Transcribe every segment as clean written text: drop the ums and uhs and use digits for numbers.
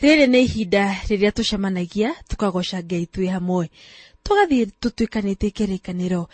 Rĩrĩ nĩ ihinda rĩrĩa tucemanagia tukagoca Ngai twĩ hamwe. Tugathiĩ tũtuĩkanĩtie kĩrĩkanĩro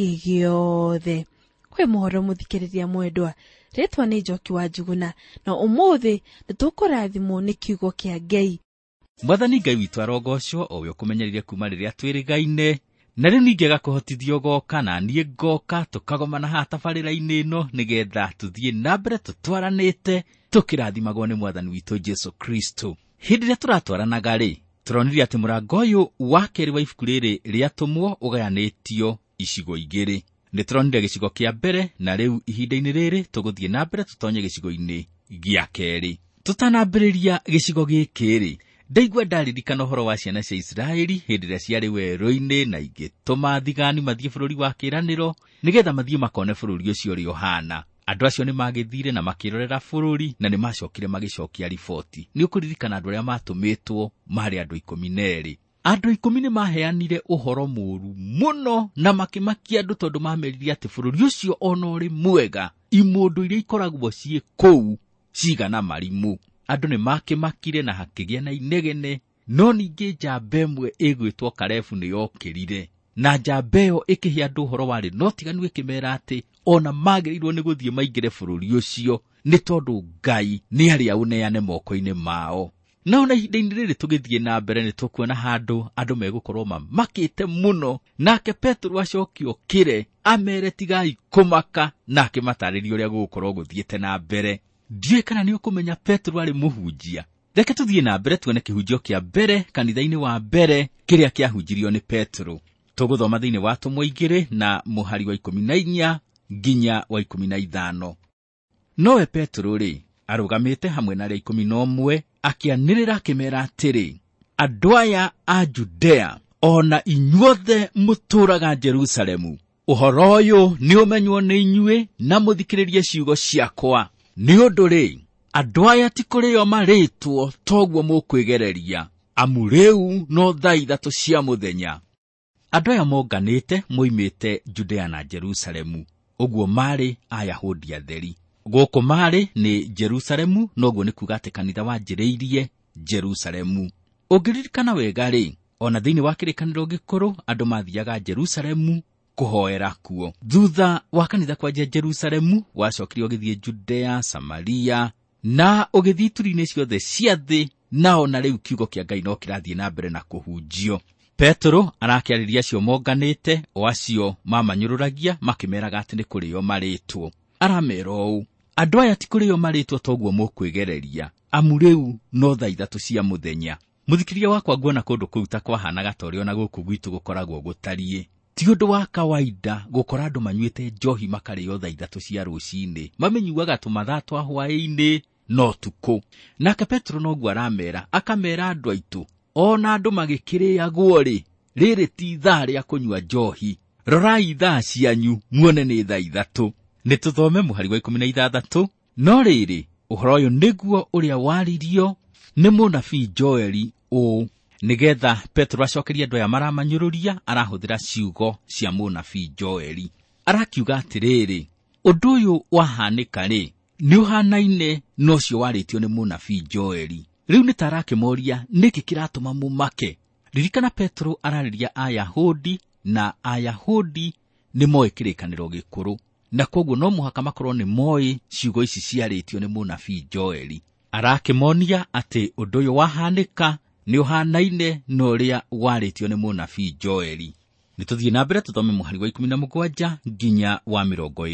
gĩothe. Kwĩ mohoro mũthikĩrĩria mwendwa. Rĩtwa nĩ Njoki wa Njuguna. Na ũmũthĩ nĩtũkũrathimwo nĩ kiugo kĩa Ngai. Mwathani Ngai witũ arogocwo o we ũkũmenyerire kuma rĩrĩa twĩrĩgaine. Na rĩu ningĩ gakũhotithio goka na niĩ ngoka tukagomana haha tabarĩra-inĩ ĩno nĩgetha tuthiĩ na mbere tũtwaranĩte tukĩrathimagwo nĩ Mwathani witũ Jesu Kristo. Hĩndĩ ĩrĩa tũratwaranaga-rĩ, tũronire atĩ mũrango ũyũ wa kerĩ wa ibuku rĩrĩ rĩatũmwo ũgayanĩtio icigo igĩrĩ. Nĩ tũronire gĩcigo kĩa mbere na rĩu ihinda-inĩ rĩrĩ tũgũthiĩ na mbere tũtonye gĩcigo-inĩ gĩa kerĩ. Tũtanambĩrĩria gĩcigo gĩkĩ-rĩ, ndaigua ndaririkana ũhoro wa ciana cia Isiraeli hĩndĩ ĩrĩa ciarĩ werũ-inĩ na igĩtũma thigani mathiĩ bũrũri wa kĩĩranĩro nĩgetha mathiĩ makone bũrũri ũcio ũrĩa ũhana. Andũ acio nĩ magĩthire na makĩrorera bũrũri na nĩ macokire magĩcokia riboti. Nĩ ũkũririkana andũ arĩa matũmĩtwo marĩ andũ 12. Andũ 10 nĩ maheanire ũhoro mũũru mũno na makĩmakia andũ tondũ mamerire atĩ bũrũri ũcio ona ũrĩ mwega, imũndũ iria ikoragwo ciĩ kũu cigana marimũ. Andũ nĩ makĩmakire na hakĩgĩa na inegene, no ningĩ njamba ĩmwe ĩgwĩtwo Kalebu nĩ yokĩrire. Na njamba ĩyo ĩkĩhe andũ ũhoro warĩ no tiganu, ĩkĩmera atĩ ona magĩrĩirwo nĩ gũthiĩ maingĩre bũrũri ũcio nĩ tondũ Ngai nĩ arĩ aũneane moko-inĩ mao. Na ona ihinda-inĩ rĩrĩ tũgĩthiĩ na mbere nĩ tũkuona handũ andũ megũkorwo mamakĩte mũno. Nake Petro acokio kĩre amere tigai kũmaka na akĩmatarĩria ũrĩa gũgũkorwo gũthiĩte na mbere. Ndiũĩ kana nĩ ũkũmenya Petro arĩ mũhunjia. Reke tũthiĩ na mbere tuone kĩhunjio kĩa mbere kanitha-inĩ wa mbere kĩrĩa kĩahunjirio nĩ Petro. Tũgũthoma thĩinĩ wa Atũmwo 2 na mũhari wa 14 nginya wa 15. Nowe Petro-rĩ, arũgamĩte hamwe na arĩa 11 akĩanĩrĩra akĩmera atĩrĩ, andũ aya a Judea, ona inyuothe mũtũũraga Jerusalemu, ũhoro ũyũ nĩ ũmenywo nĩ inyuĩ na mũthikĩrĩrie ciugo ciakwa. Nĩ ũndũ-rĩ, andũ aya ti kũrĩo marĩtwo toguo mũkwĩgereria, amu rĩu no thaa 3 cia mũthenya. Andũ aya monganĩte moimĩte Judea na Jerusalemu, ũguo marĩ Ayahudi atheri. Gũkũ marĩ nĩ Jerusalemu, noguo nĩ kuuga atĩ kanitha wanjĩrĩirie Jerusalemu. Ũngĩririkana wega-rĩ, ona thĩinĩ wa kĩrĩkanĩro gĩkũrũ andũ mathiaga Jerusalemu kũhoera kuo. Thutha wa kanitha kwanjia Jerusalemu, wacokire ũgĩthiĩ Judea, Samaria na ũgĩthiĩ ituri-inĩ ciothe cia thĩ, na ona rĩu kiugo kĩa Ngai no kĩrathiĩ na mbere na kũhunjio. Petro arakĩarĩria acio monganĩte o acio mamanyũrũragia makĩmeraga atĩ nĩ kũrĩo marĩtwo. Aramera ũũ, andũ aya ti kũrĩo marĩtwo toguo mũkwĩgereria, amu rĩu no thaa 3 cia mũthenya. Mũthikĩrĩria wakwa, nguona kũndũ kũu ta kwahanaga ta ũrĩa ona gũkũ gwitũ gũkoragwo gũtariĩ. Ti ũndũ wa kawaida gũkora andũ manyuĩte njohi makarĩo thaa 3 cia rũcinĩ. Mamenyuaga tũmathaa twa hwaĩ-inĩ no tukũ. Nake Petro noguo aramera, akamera andũ aitũ, ona andũ magĩkĩrĩagwo-rĩ, rĩrĩ ti ithaa rĩa kũnyua njohi. Rorai ithaa cianyu muone nĩ thaa 3. Nĩ tũthome mũhari wa 16. No rĩrĩ, ũhoro ũyũ nĩguo ũrĩa waririo nĩ mũnabii Joeli ũũ. Nĩgetha Petro acokeria andũ aya maramanyũrũria, arahũthĩra ciugo cia mũnabii Joeli. Arakiuga atĩrĩrĩ, ũndũ ũyũ wahanĩka-rĩ, nĩ ũhanaine na ũcio warĩtio nĩ mũnabii Joeli. Rĩu nĩ tarakĩmoria nĩkĩ kĩratũma mumake. Ririkana Petro ararĩria Ayahudi, na Ayahudi nĩ moĩ kĩrĩkanĩro gĩkũrũ, na koguo no mũhaka makorwo nĩ moĩ ciugo ici ciarĩtio nĩ mũnabii Joeli. Arakĩmonia atĩ ũndũ ũyũ wahanĩka nĩ ũhanaine na ũrĩa warĩtio nĩ mũnabii Joeli. Nĩ tũthiĩ na mbere tũthome mũhari wa 17 nginya wa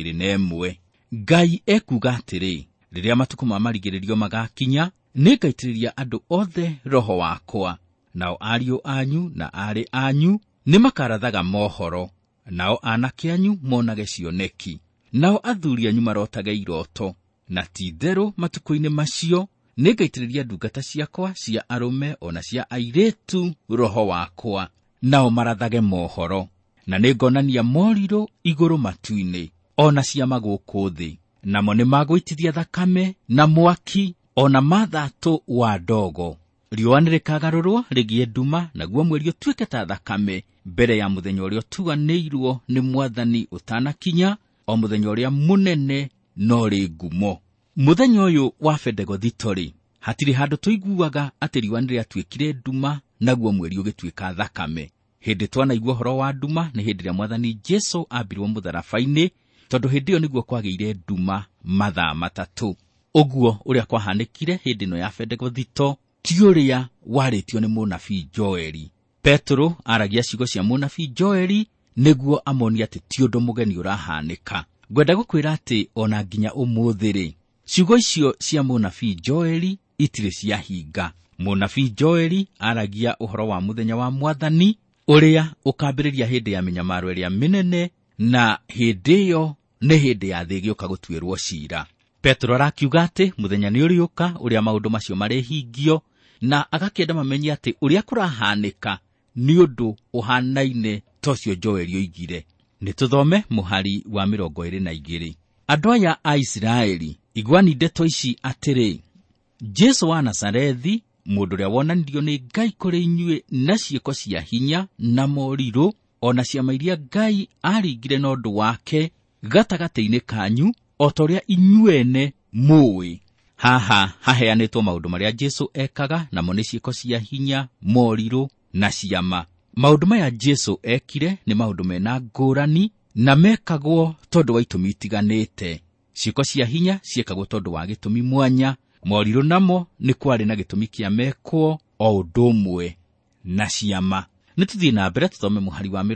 21. Ngai ekuga atĩrĩ, rĩrĩa matukũ ma marigĩrĩrio magakinya, nĩngaitĩrĩria andũ othe roho wakwa, nao ariũ anyu na aarĩ anyu nĩ makarathaga mohoro, nao aanake anyu monage cioneki, nao athuuri anyu marotage iroto. Na ti-itherũ matukũ-inĩ macio nĩngaitĩrĩria ndungata ciakwa cia arũme ona cia airĩtu roho wakwa, nao marathage mohoro. Na nĩngonania morirũ igũrũ matu-inĩ ona ciama gũkũ thĩ, namo nĩ magũitithia thakame na mwaki ona mathatũ wa ndogo. Riũa nĩrĩkagarũrwo rĩgĩe nduma, naguo mweri ũtuĩke ta thakame, mbere ya mũthenya ũrĩa ũtuanĩirwo nĩ Mwathani ũtanakinya, o mũthenya ũrĩa mũnene no rĩ ngumo. Mũthenya ũyũ wa Pentekothito-rĩ, Hatirĩ handũ tũiguaga atĩ riũa nĩrĩatuĩkire nduma naguo mweri ũgĩtuĩka thakame. Hĩndĩ twanaigua ũhoro wa nduma nĩ hĩndĩ ĩrĩa Mwathani Jesũ ambirwo mũtharaba-inĩ, tondũ hĩndĩ ĩyo nĩguo kwagĩire nduma mathaa 3. Ũguo ũrĩa kwahanĩkire hĩndĩ ĩno ya Pentekothito ti ũrĩa warĩtio nĩ mũnabii Joeli. Petro aragia ciugo cia mũnabii Joeli nĩguo amonia atĩ ti ũndũ mũgeni ũrahanĩka. Ngwenda gũkwĩra atĩ ona nginya ũmũthĩ-rĩ, ciugo icio cia mũnabii Joeli itirĩ ciahinga. Mũnabii Joeli aragia ũhoro wa mũthenya wa Mwathani ũrĩa ũkambĩrĩria hĩndĩ ya mĩnyamaro ĩrĩa mĩnene, na hĩndĩ ĩyo nĩ hĩndĩ ya thĩ gĩũka gũtuĩrwo ciira. Petro arakiuga atĩ mũthenya nĩ ũrĩũka ũrĩa maũndũ macio marĩhingio, na agakĩenda mamenye atĩ ũrĩa kũrahanĩka nĩ ũndũ ũhanaine ta ũcio Joeli oigire. Nĩ tũthome mũhari wa 22. Andũ aya a Isiraeli, iguani ndeto ici atĩrĩ: Jesũ wa Nazarethi, mũndũ ũrĩa wonanirio nĩ Ngai kũrĩ inyuĩ na ciĩko cia hinya na morirũ, ona ciama iria Ngai aringire na ũndũ wake gatagatĩ-inĩ kanyu, o ta ũrĩa inyuene mũĩ. Haha haheanĩtwo maũndũ marĩa Jesũ ekaga, namo nĩ ciĩko cia hinya, morirũ na ciama. Maũndũ maya Jesũ ekire nĩ maũndũ mena ngũrani na mekagwo tondũ wa itũmi itiganĩte. Ciĩko cia hinya ciekagwo tondũ wa gĩtũmi mwanya, morirũ namo nĩ kwarĩ na gĩtũmi kĩa mekwo o ũndũ ũmwe na ciama. Nĩ tũthiĩ na mbere tũthome mũhari wa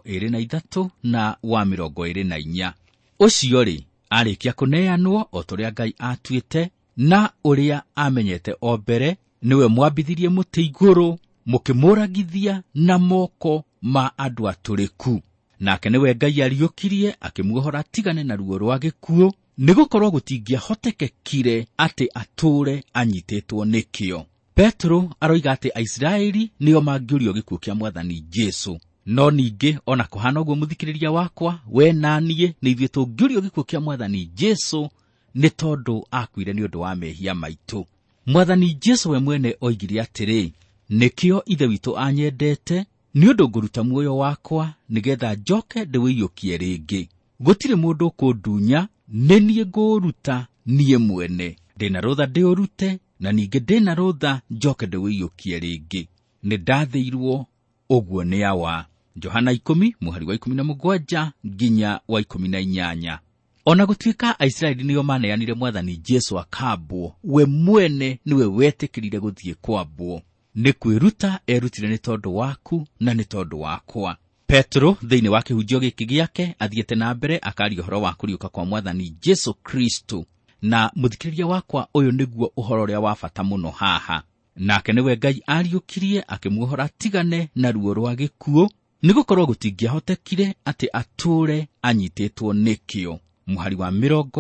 23 na wa 24. Ũcio-rĩ, arĩkia kũneanwo o tũrĩa Ngai atuĩte na ũrĩa amenyete o mbere, nĩwe mwambithirie mũtĩ igũrũ, mũkĩmũragithia na moko ma andũ atũrĩku. Nake nĩwe Ngai ariũkirie akĩmuohora tigane na ruo rwa gĩkuũ, nĩgũkorwo gũtingĩahotekekire atĩ atũũre anyitĩtwo nĩkĩo. Petro aroiga atĩ Aisiraeli nĩo mangĩũrio gĩkuũ kĩa Mwathani Jesũ. No ningĩ ona kũhana ũguo mũthikĩrĩria wakwa, we na niĩ nĩ ithuĩ tũngĩũrio gĩkuũ kĩa Mwathani Jesũ, nĩ tondũ akuire nĩ ũndũ wa mehia maitũ. Mwathani Jesũ we mwene oigire atĩrĩ: nĩkĩo ithe witũ anyendete, nĩ ũndũ ngũruta muoyo wakwa nĩgetha njoke ndĩwĩiyũkie rĩngĩ. Gũtirĩ mũndũ kũndunya, nĩ niĩ ngũruta niĩ mwene. Ndĩna rũtha ndĩũrute, na ningĩ ndĩna rũtha njoke ndĩwĩiyũkie rĩngĩ. Nĩ ndathĩirwo ũguo nĩ awa. Johana 10 mũhari wa 17 nginya wa 18. Ona gũtuĩka Aisiraeli nĩo maneanire Mwathani Jesũ akambwo, we mwene nĩwe wetĩkĩrire gũthiĩ kwambwo. Nĩ kwĩruta erutire nĩ tondũ waku na nĩ tondũ wakwa. Petro thĩinĩ wa kĩhunjio gĩkĩ gĩake athiĩte na mbere akaria ũhoro wa kũriũka kwa Mwathani Jesũ Kristo, na mũthikĩrĩria wakwa, ũyũ nĩguo ũhoro ũrĩa wa bata mũno haha. Nake nĩwe Ngai ariũkirie akĩmuohora tigane na ruo rwa gĩkuũ, nĩgũkorwo gũtingĩahotekire atĩ atũũre anyitĩtwo nĩkĩo. Mũhari wa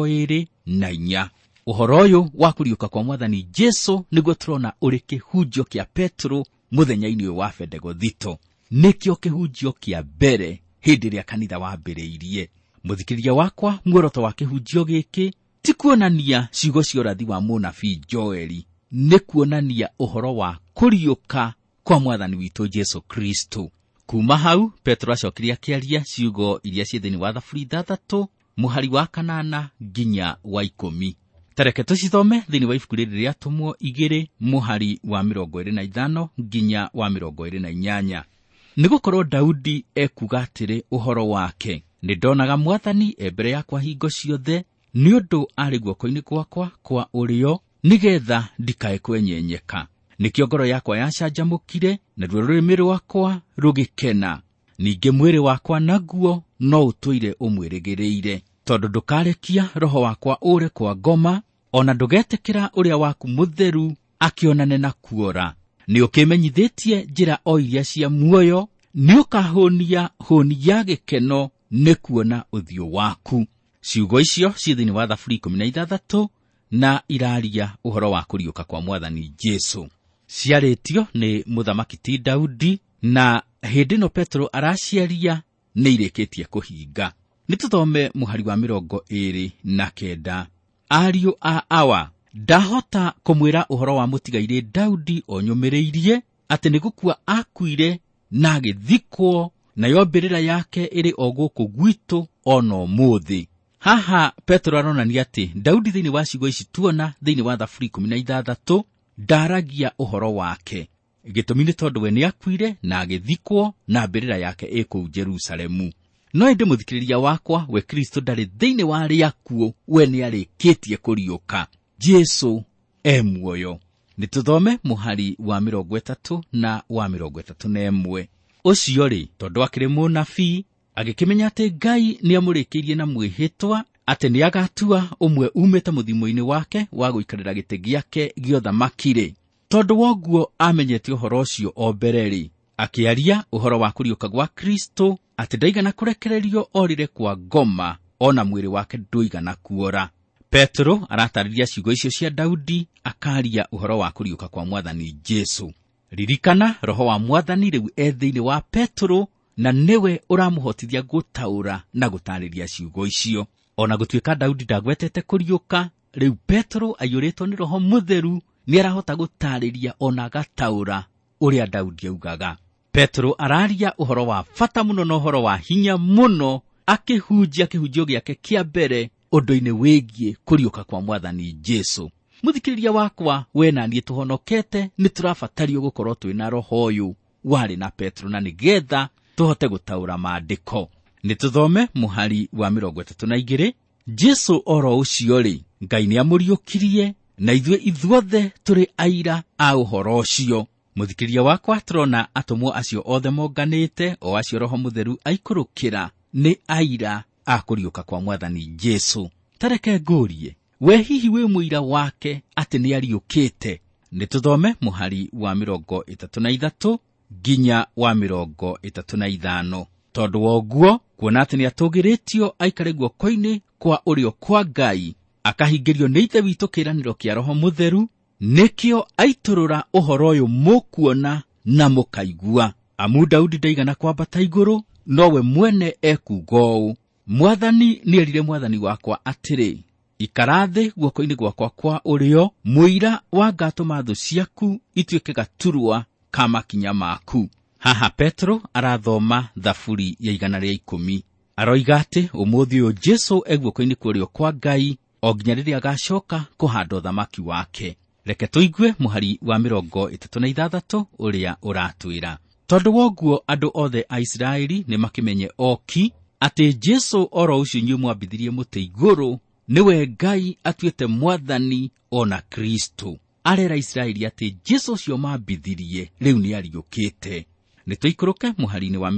24. Ũhoro ũyũ wa kũriũka kwa Mwathani Jesũ nĩguo tũrona ũrĩ kĩhunjio kĩa Petro mũthenya-inĩ ũyũ wa Pentekothito. Nĩkĩo kĩhunjio kĩa mbere hĩndĩ ĩrĩa kanitha wambĩrĩirie. Mũthikĩrĩria wakwa, muoroto wa kĩhunjio gĩkĩ ti kuonania ciugo cia ũrathi wa mũnabii Joeli, nĩ kuonania ũhoro wa kũriũka kwa Mwathani witũ Jesũ Kristo. Kuma hau Petro acokirie akĩaria ciugo iria ciĩ thĩinĩ wa Thaburi 3 mũhari wa 8 nginya wa 10. Tareke tũcithome thĩinĩ wa ibuku rĩrĩ rĩa Atũmwo 2 mũhari wa 25 nginya wa 28. Nĩgũkorwo Daudi ekuga atĩrĩ ũhoro wake: nĩ ndonaga Mwathani mbere yakwa hingo ciothe, nĩ ũndũ arĩ guoko-inĩ gwakwa kwa ũrĩo, nĩgetha ndikae kwenyenyeka. Nĩkĩo ngoro yakwa yacanjamũkire, naruo rũrĩmĩ rwakwa rũgĩkena. Ningĩ mwĩrĩ wakwa naguo no ũtũire ũmwĩrĩgĩrĩire, tondũ ndũkarekia roho wakwa ũre kwa ngoma, ona ndũgetĩkĩra ũrĩa waku mũtheru akĩonane na kuora. Nĩ ũkĩmenyithĩtie njĩra o iria cia muoyo, nĩ ũkahũnia hũni ya gĩkeno nĩ kuona ũthiũ waku. Ciugo icio ciĩ thĩinĩ wa Thaburi 16 na iraria ũhoro wa kũriũka kwa Mwathani Jesũ. Ciarĩtio nĩ mũthamaki ti Daudi, na hĩndĩ ĩno Petro araciaria nĩ irĩkĩtie kũhinga. Nĩ tũthome mũhari wa 29. Ariũ a awa, ndahota kũmwĩra ũhoro wa mũtigaire Daudi o nyũmĩrĩirie, atĩ nĩ gũkua akuire na agĩthikwo, nayo mbĩrĩra yake ĩrĩ o gũkũ gwitũ ona ũmũthĩ. Haha Petro aronania atĩ Daudi thĩinĩ wa ciugo ici tuona thĩinĩ wa Thaburi 16 ndaragia uhoro wake. Gĩtũmi nĩ tondũ we nĩakuire na agĩthikwo na mbĩrĩra yake ĩkũu Jerusalemu. No ĩndĩ mũthikĩrĩria wakwa, we Kristo ndarĩ thĩinĩ wa arĩa akuũ, we nĩarĩkĩtie kũriũka. Jesu muoyo. Nĩtũthome mũhari wa 30 na wa 31. Ũcio rĩ, tondũ akĩrĩ mũnabii, agĩkĩmenya atĩ Ngai nĩamũrĩkĩirie na mwĩhĩtwa atĩ nĩagatua ũmwe umĩte mũthimo-inĩ wake wa gũikarĩra gĩtĩ gĩake gĩa ũthamaki-rĩ. Tondũ woguo amenyete ũhoro ũcio o mbere-rĩ, akĩaria ũhoro wa kũriũka gwa Kristo, atĩ ndaigana kũrekererio orire kwa ngoma, ona mwĩrĩ wake ndũigana kuora. Petro aratarĩria ciugo icio cia Daudi, akaria ũhoro wa kũriũka kwa Mwathani Jesu. Ririkana, Roho wa Mwathani rĩu thĩinĩ wa Petro, na nĩwe ũramũhotithia gũtaũra na gũtarĩria ciugo icio. Ona gũtuĩka Daudi ndagwetete kũriũka, rĩu Petro aiyũrĩtwo nĩ Roho Mũtheru nĩarahota gũtarĩria ona gataũra ũrĩa Daudi augaga. Petro araria ũhoro wa bata mũno na ũhoro wa hinya mũno, akĩhunjia kĩhunjio gĩake kĩa mbere ũndũ-inĩ wĩgiĩ kũriũka kwa Mwathani Jesu. Mũthikĩrĩria wakwa, we na niĩ tũhonokete nĩtũrabatario gũkorwo twĩna roho ũyũ warĩ na Petro, na nĩgetha tũhote gũtaũra maandĩko. Nĩtũthome mũhari wa 32. Jesu oro ũcio-rĩ, Ngai nĩamũriũkirie, na ithuothe tũrĩ aira a ũhoro ũcio. Mũthikĩrĩria wakwa, tũrona atũmwo acio othe monganĩte, o acio Roho Mũtheru aikũrũkĩra, nĩ aira a kũriũka kwa Mwathani Jesu. Tareke ngũrie, we hihi wĩ mũira wake atĩ nĩariũkĩte? Nĩtũthome mũhari wa 33 nginya wa 35. Tondũ woguo, kuona atĩ nĩatũgĩrĩtio aikare guoko-inĩ kwa ũrĩo kwa Ngai, akahingĩrio nĩ Ithe witũ kĩĩranĩro kĩa Roho Mũtheru, nĩkĩo aitũrũra ũhoro ũyũ mũkuona na mũkaigua. Amu Daudi ndaigana kwambata igũrũ, nowe mwene ekuuga ũũ: Mwathani nĩerire Mwathani wakwa atĩrĩ, ikara thĩ guoko-inĩ gwakwa kwa ũrĩo, mũira wa ngatũma thũ ciaku ituĩke gaturwa ka makinya maku. Haha Petro arathoma Thaburi ya 110. Aroiga atĩ ũmũthĩ ũyũ Jesu guoko-inĩ kwa ũrĩo kwa Ngai, o nginya rĩrĩa agacoka kũhanda ũthamaki wake. Reke tũigue mũhari wa 36 ũrĩa ũratwĩra: tondũ woguo andũ othe a Isiraeli nĩmakĩmenye oki atĩ Jesu oro ũcio inyuĩ mwambithirie mũtĩ igũrũ, nĩwe Ngai atuĩte Mwathani ona Kristo. Arera Isiraeli atĩ Jesu ũcio mambithirie rĩu nĩariũkĩte. Nĩtũikũrũke mũhari-inĩ wa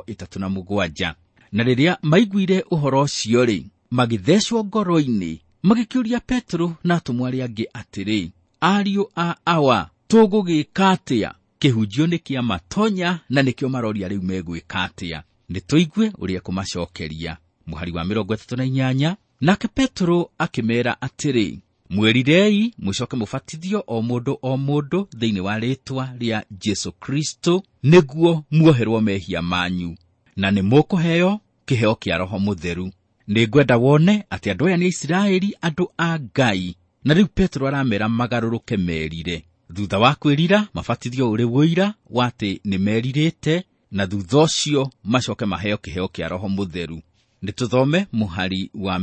37. Na rĩrĩa maiguire ũhoro ũcio-rĩ, magĩthecwo ngoro-inĩ, magĩkĩũria Petro na atũmwo arĩa angĩ atĩrĩ, ariũ a awa, tũgũgĩka atĩa? Kĩhunjio nĩ kĩa matonya, na nĩkĩo maroria rĩu megwĩka atĩa. Nĩtũigue ũrĩa kũmacokeria. Mũhari wa 38. Nake Petro akĩmeera atĩrĩ, mwĩrirei mũcoke mũbatithio o mũndũ thĩinĩ wa rĩĩtwa rĩa Jesu Kristo, nĩguo muoherwo mehia manyu, na nĩ mũkũheo kĩheo kĩa Roho Mũtheru. Nĩngwenda wone atĩ andũ aya nĩ Isiraeli, andũ a Ngai, na rĩu Petro aramera magarũrũke merire. Thutha wa kwĩrira, mabatithio ũrĩ wũira wa atĩ nĩ merirĩte, na thutha ũcio macoke maheo kĩheo kĩa Roho Mũtheru. Nĩtũthome mũhari wa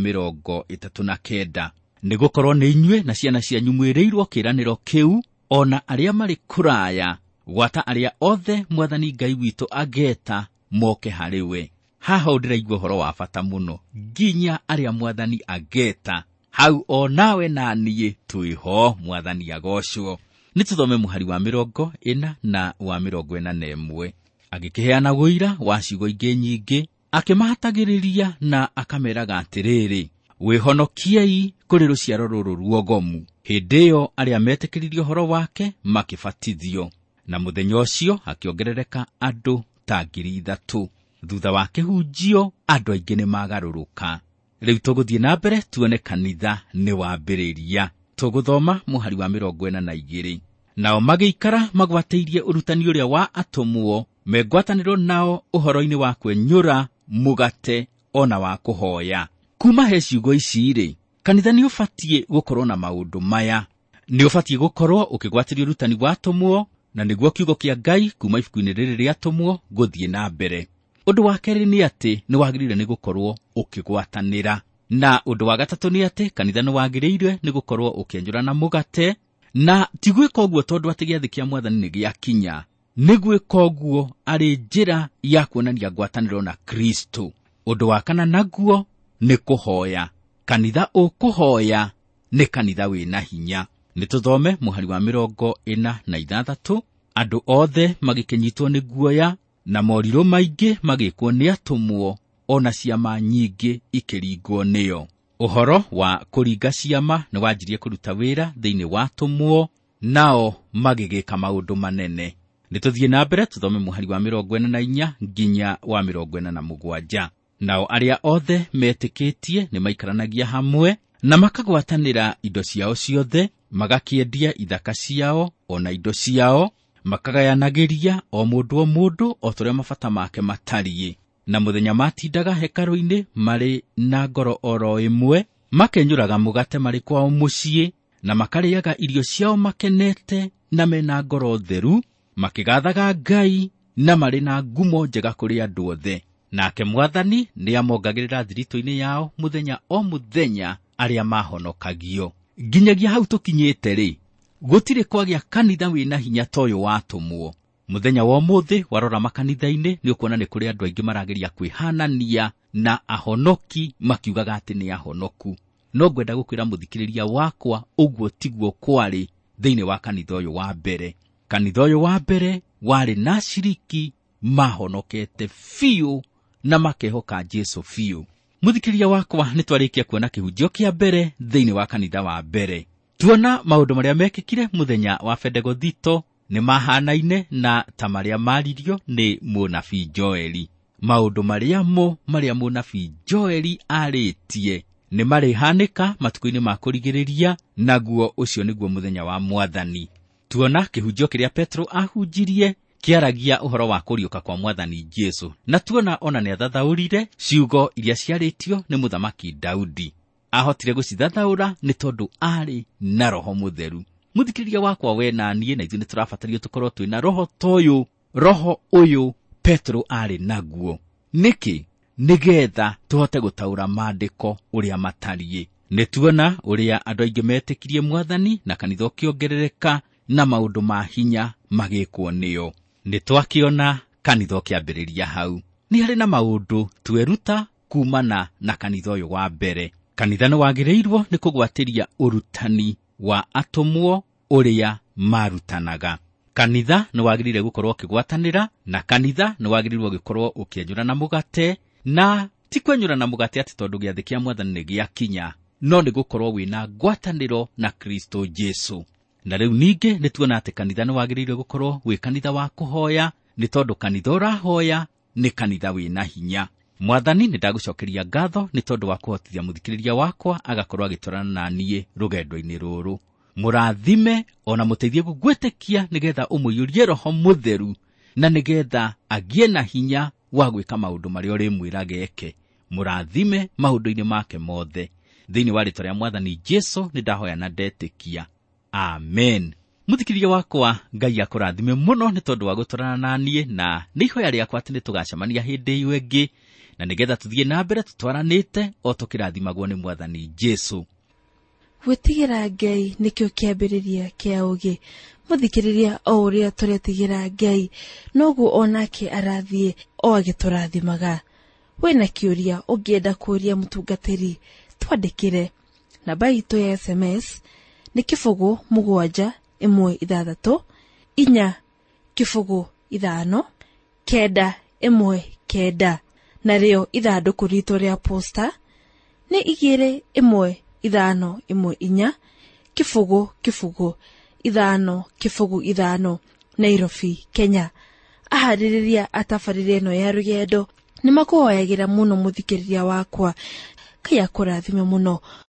39. Nĩgũkorwo nĩ inyuĩ na ciana cianyu mwĩrĩirwo kĩĩranĩro kĩu, ona arĩa marĩ kũraya, gwata arĩa othe Mwathani Ngai witũ angeta moke harĩ we. Haha ndĩraigua ũhoro wa bata mũno, nginya arĩa Mwathani angeta. Hau o nawe na niĩ twĩho, Mwathani agocwo. Nĩtũthome mũhari wa 40 na wa 41. Agĩkĩheana wũira wa ciugo ingĩ nyingĩ, akĩmahatagĩrĩria na akameraga atĩrĩrĩ, wĩhonokiei kũrĩ rũciaro rũrũ ruogomu. Hĩndĩ ĩyo arĩa metĩkĩririe ũhoro wake makĩbatithio, na mũthenya ũcio akĩongerereka andũ ta 3,000. Thutha wa kĩhunjio, andũ aingĩ nĩmagarũrũka. Rĩu tũgũthiĩ na mbere tuone kanitha nĩ wambĩrĩria. Tũgũthoma mũhari wa 42. Nao magĩikara magwatĩirie ũrutani ũrĩa wa atũmwo, megwatanĩrwo nao ũhoro-inĩ wa kwenyũra mũgate ona wa kũhoya. Kuma he ciugo ici-rĩ, kanitha nĩ ũbatiĩ gũkorwo na maũndũ maya. Nĩ ũbatiĩ gũkorwo ũkĩgwatĩria ũrutani wa atũmwo, na nĩguo kiugo kĩa Ngai kuma ibuku-inĩ rĩrĩ rĩa atũmwo gũthiĩ na mbere. Ũndũ wa kerĩ nĩ atĩ nĩ wagĩrĩire nĩ gũkorwo ũkĩgwatanĩra. Na ũndũ wa gatatũ nĩ atĩ kanitha nĩ wagĩrĩire nĩ gũkorwo ũkĩenyũra na mũgate, na tigwika ũguo tondu atĩ gĩathĩ kĩa Mwathani nĩ gĩakinya, nĩ gwĩka ũguo arĩ njĩra ya kuonania ngwatanĩro na Kristo. Ũndũ wa kana naguo nĩ kũhoya. Kanitha ũkũhoya nĩ kanitha wĩna hinya. Nĩ tũthome mũhari wa 46, andũ othe magĩkĩnyitwo nĩ guoya na morirũ maingĩ magĩkwo nĩ atũmwo, ona ciama nyingĩ ikĩringwo nĩyo. Ũhoro wa kũringa ciama nĩ wanjirie kũruta wĩra thĩinĩ wa atũmwo, nao magĩgĩka maũndũ manene. Nĩ tũthiĩ na mbere tũthome mũhari wa 44 nginya wa 47. Nao arĩa othe metĩkĩtie nĩ maikaranagia hamwe na makagwatanĩra indo ciao ciothe, magakĩendia ithaka ciao ona indo ciao, makagayanagĩria o mũndũ o tũrĩa mabata make matariĩ. Na mũthenya matindaga hekarũ-inĩ marĩ na ngoro oro ĩmwe, makenyũraga mũgate marĩ kwao mũciĩ, na makarĩaga irio ciao makenete na mena ngoro theru, makĩgathaga Ngai na marĩ na ngumo njega kũrĩ andũ othe. Nake Mwathani nĩ amongagĩrĩra thiritũ-inĩ yao mũthenya o mũthenya arĩa mahonokagio. Nginyagia hau tũkinyĩte-rĩ, gũtirĩ kwagĩa kanitha wĩna hinya ta ũyũ watũmwo. Mũthenya wa ũmũthĩ warora makanitha-inĩ nĩ ũkuona nĩ kũrĩ andũ aingĩ marageria kwĩhanania na ahonoki makiugaga atĩ nĩ ahonoku. No ngwenda gũkwĩra mũthikĩrĩria wakwa, ũguo tiguo kwarĩ thĩinĩ wa kanitha ũyũ wa mbere. Kanitha ũyũ wa mbere warĩ na aciriki mahonokete biũ na makehoka Jesũ biũ. Mũthikĩrĩria wakwa, nĩ twarĩkia kuona kĩhunjio kĩa mbere thĩinĩ wa kanitha wa mbere. Tuona maũndũ marĩa mekĩkire mũthenya wa Pentekothito nĩ mahanaine na ta marĩa maririo nĩ mũnabii Joeli. Maũndũ marĩa mũnabii Joeli arĩtie nĩ marĩhanĩka matukũ-inĩ ma kũrigĩrĩria, naguo ũcio nĩguo mũthenya wa Mwathani. Tuona kĩhunjio kĩrĩa Petro ahunjirie kĩaragia ũhoro wa kũriũka kwa Mwathani Jesũ, na tuona ona nĩ athathaũrire ciugo iria ciarĩtio nĩ mũthamaki Daudi. Ahotire gũcithathaũra nĩ tondũ arĩ na Roho Mũtheru. Mũthikĩrĩria wakwa, we na niĩ na ithuĩ nĩ tũrabatario tũkorwo twĩ na roho toyũ, roho ũyũ Petro arĩ naguo. Nĩkĩ? Nĩgetha tũhote gũtaũra maandĩko ũrĩa matariĩ. Nĩ tuona ũrĩa andũ aingĩ metĩkirie Mwathani na kanitha ũkĩongerereka na maũndũ ma hinya magĩkwo nĩo. Nĩ twakĩona kanitha ũkĩambĩrĩria hau. Nĩ harĩ na maũndũ tweruta kumana na kanitha ũyũ wa mbere. Kanitha nĩ wagĩrĩirwo nĩ kũgwatĩria ũrutani wa atũmwo ũrĩa marutanaga. Kanitha nĩ wagĩrĩire gũkorwo ũkĩgwatanĩra, na kanitha nĩ wagĩrĩirwo gũkorwo ũkĩenyũra na mũgate, na ti kwenyũra na mũgate atĩ tondũ gĩathĩ kĩa Mwathani nĩ gĩakinya, no nĩ gũkorwo wĩna ngwatanĩro na Kristo Jesũ. Na rĩu ningĩ nĩ tuona atĩ kanitha nĩ wagĩrĩire gũkorwo wĩ kanitha wa kũhoya, nĩ tondũ kanitha ũrahoya nĩ kanitha wĩna hinya. Mwathani, nĩ ndagũcokeria ngatho nĩ tondũ wa kũhotithia mũthikĩrĩria wakwa agakorwo agĩtwarana na niĩ rũgendo-inĩ rũrũ. Mũrathime ona mũteithie gũgwĩtĩkia nĩgetha ũmũiyũrie Roho Mũtheru, na nĩgetha agĩe na hinya wa gwĩka maũndũ marĩa ũrĩmwĩra geke. Mũrathime maũndũ-inĩ make mothe. Thĩinĩ wa rĩĩtwa rĩa Mwathani Jesũ nĩ ndahoya na ndetĩkia. Amen. Mũthikĩrĩria wakwa, Ngai akũrathime mũno nĩ tondũ wa gũtwarana na niĩ, na nĩ ihoya rĩakwa atĩ nĩ tũgacemania hĩndĩ ĩyo ĩngĩ, na nĩgetha tũthiĩ na mbere tũtwaranĩte o tũkĩrathimagwo nĩ Mwathani Jesũ. Gwĩtigĩra Ngai nĩkĩo kĩambĩrĩria kĩa ũũgĩ. Mũthikĩrĩria, o ũrĩa tũretigĩra Ngai noguo onake arathiĩ o agĩtũrathimaga. Wĩna kĩũria ũngĩenda kũũria mũtungatĩri, twandĩkĩre. Namba itũ ya SMS nĩ 716 405 narĩo ithandũkũ ritũ rĩa posta nĩ 21514 505 Nairobi, Kenya. Aharĩrĩria atabarĩre ĩno ya rũgendo nĩ makũhoyagĩra mũno mũthikĩrĩria wakwa. Ngai akũrathime mũno.